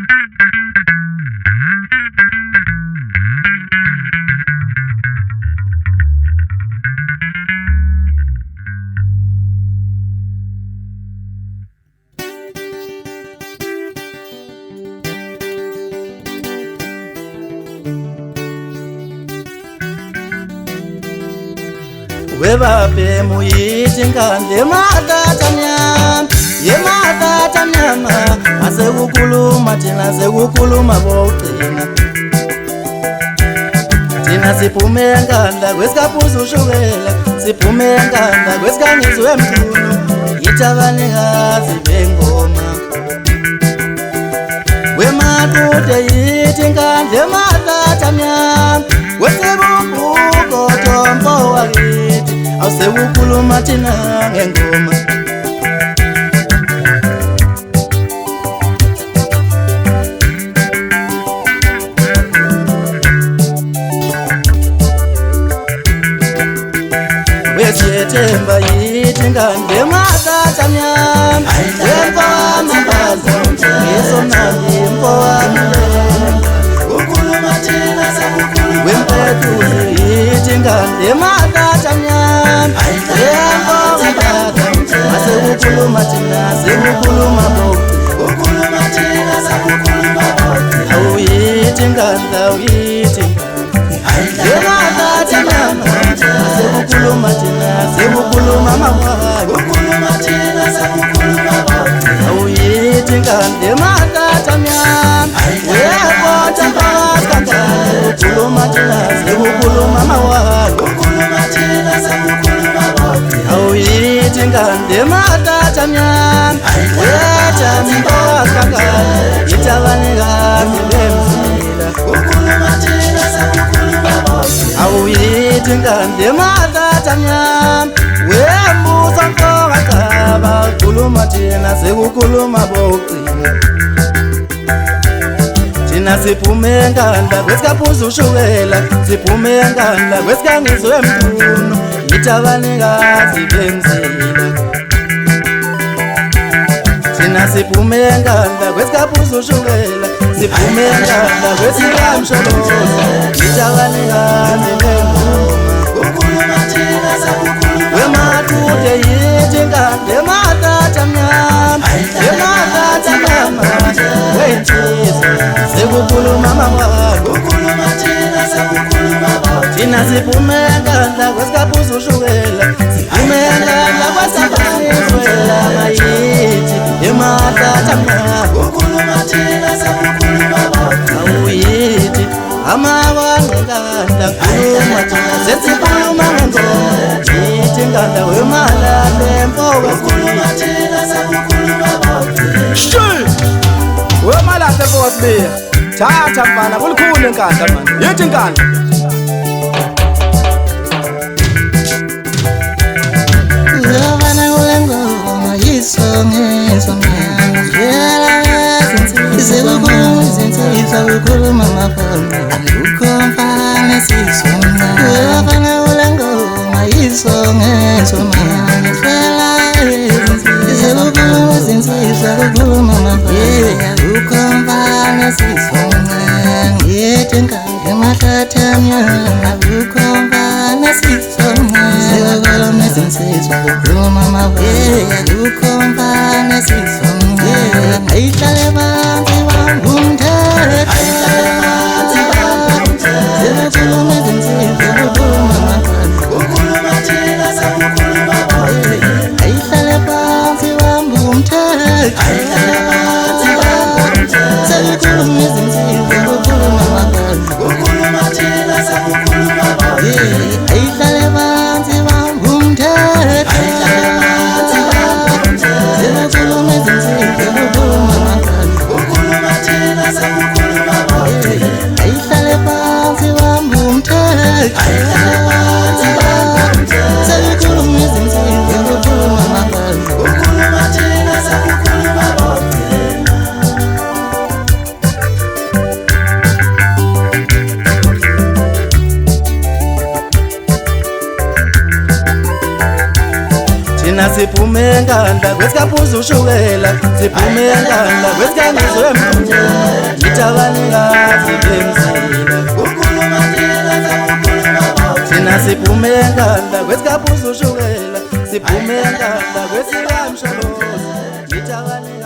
Webabe muyithi ngande matata mnyama yematata mnyama asekukhuluma thina sekukhuluma bogcina thina siphume enkandla kwesikaphuza ushukela siphume enkandla kwesikangizwe emthunu yithabanikazi bengoma wemaqude yithi ngande matata mnyama wesebubhuko tombo wakithi awusekukhuluma thina ngengoma wesiyethemba yithi ngande matata mnyama wemfama mbazo ngisomnandi mfowami wempetuzi yithi ngande matata mnyama asekukhuluma thina sekukhuluma awuyithi ngandla uyithi yematata mnyama asekukhuluma thina sekukhuluma mawabo awuyithi ngande matata mnyama weyakota paskangane ukhuluma thina sekukhuluma mawabo awuyithi ngande matata mnyama weyajami paskangane yithabanikazi bemzila awuyithi ngande matata mnyama wembusa mfokacaba ukhuluma thina sekukhuluma bogcina thina siphume enkandla kwesikaphuza ushukela siphume enkandla kwesikangizwe emthunu yithabanikazi bemzila thina siphume enkandla kwesikaphuza ushukela siphume enkandla kwesikamsholoza yithabanikazi bengoma wemaqude yithi ngande matata mnyama yematata mnyama wensizwa sekukhuluma mawabo thina siphume enkandla kwesikaphuza ushukela siphume enkandla kwesakazizwela ngayithi yematata mnyama awuyithi amawangekandla khuluma thina sesikhuluma ngengoma yithi ngandla wemalale wemalade mfowasibiya thatha mfana kulikhulu enkandla mani yithi nkandla uyabana kule ngoma yisongezwa sekukhuluma mafana ukhomfana sisomna uyabana kule ngoma yisongezwa sekukhuluma zinsizwa kukhuluma mafana ukhomfana sisomna yithi ngande matata mnyama ukhomfana sisomna sekukhuluma zinsizwa kukhuluma mafana ukhomfana sisomna ayihlale phansi bangumthetho sekukhuluma zinsizwa kukhuluma mafana ayihlale phansi bangumthetho sekukhuluma siphume enkandla kwesikaphuza ushukela siphume enkandla kwesikangizwe emkhunje nithabanikazi bemzila ukhuluma thina siphume enkandla kwesikaphuza ushukela siphume enkandla kwesikamsholozi nithabanikazi